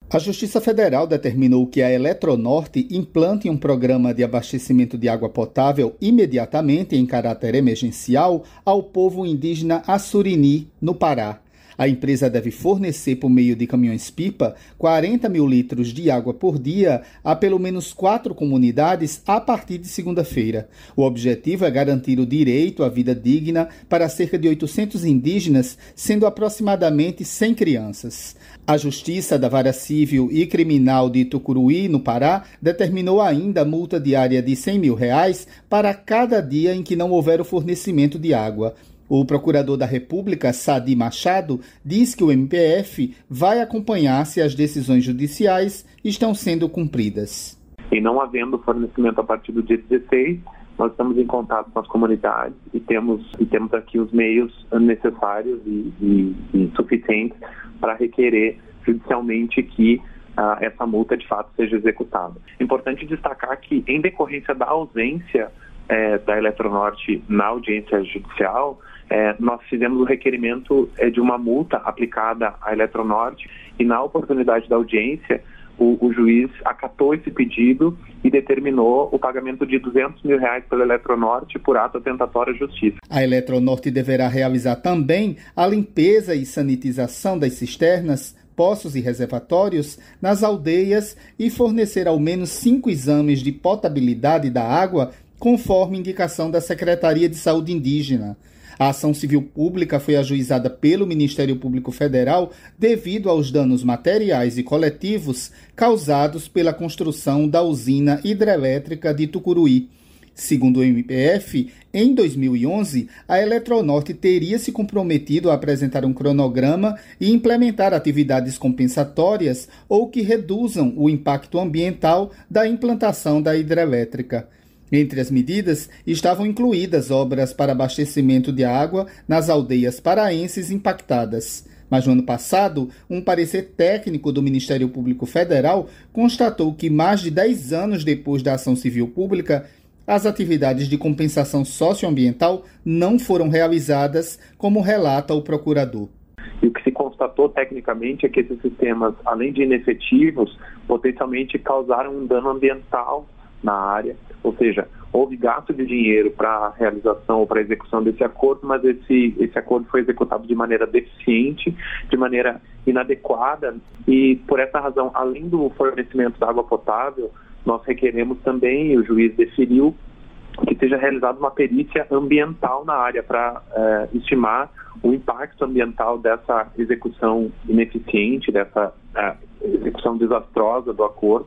A Justiça Federal determinou que a Eletronorte implante um programa de abastecimento de água potável imediatamente em caráter emergencial ao povo indígena Assurini, no Pará. A empresa deve fornecer, por meio de caminhões-pipa, 40 mil litros de água por dia a pelo menos 4 comunidades a partir de segunda-feira. O objetivo é garantir o direito à vida digna para cerca de 800 indígenas, sendo aproximadamente 100 crianças. A Justiça da Vara Civil e Criminal de Tucuruí, no Pará, determinou ainda multa diária de R$100 mil para cada dia em que não houver o fornecimento de água. O procurador da República, Sadi Machado, diz que o MPF vai acompanhar se as decisões judiciais estão sendo cumpridas. E não havendo fornecimento a partir do dia 16, nós estamos em contato com as comunidades e temos aqui os meios necessários e suficientes para requerer judicialmente que essa multa de fato seja executada. Importante destacar que, em decorrência da ausência da Eletronorte na audiência judicial, nós fizemos o requerimento de uma multa aplicada à Eletronorte e, na oportunidade da audiência, o juiz acatou esse pedido e determinou o pagamento de R$200 mil pela Eletronorte por ato atentatório à justiça. A Eletronorte deverá realizar também a limpeza e sanitização das cisternas, poços e reservatórios nas aldeias e fornecer ao menos 5 exames de potabilidade da água, conforme indicação da Secretaria de Saúde Indígena. A ação civil pública foi ajuizada pelo Ministério Público Federal devido aos danos materiais e coletivos causados pela construção da usina hidrelétrica de Tucuruí. Segundo o MPF, em 2011, a Eletronorte teria se comprometido a apresentar um cronograma e implementar atividades compensatórias ou que reduzam o impacto ambiental da implantação da hidrelétrica. Entre as medidas estavam incluídas obras para abastecimento de água nas aldeias paraenses impactadas. Mas no ano passado, um parecer técnico do Ministério Público Federal constatou que mais de 10 anos depois da ação civil pública, as atividades de compensação socioambiental não foram realizadas, como relata o procurador. E o que se constatou tecnicamente é que esses sistemas, além de inefetivos, potencialmente causaram um dano ambiental na área, ou seja, houve gasto de dinheiro para a realização ou para a execução desse acordo, mas esse acordo foi executado de maneira deficiente, de maneira inadequada, e por essa razão, além do fornecimento da água potável, nós requeremos também, e o juiz deferiu, que seja realizada uma perícia ambiental na área para estimar o impacto ambiental dessa execução ineficiente, dessa execução desastrosa do acordo.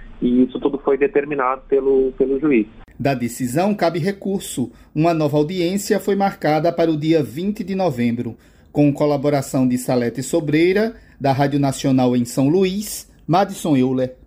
E isso tudo foi determinado pelo juiz. Da decisão cabe recurso. Uma nova audiência foi marcada para o dia 20 de novembro, com colaboração de Salete Sobreira, da Rádio Nacional em São Luís, Madison Euler.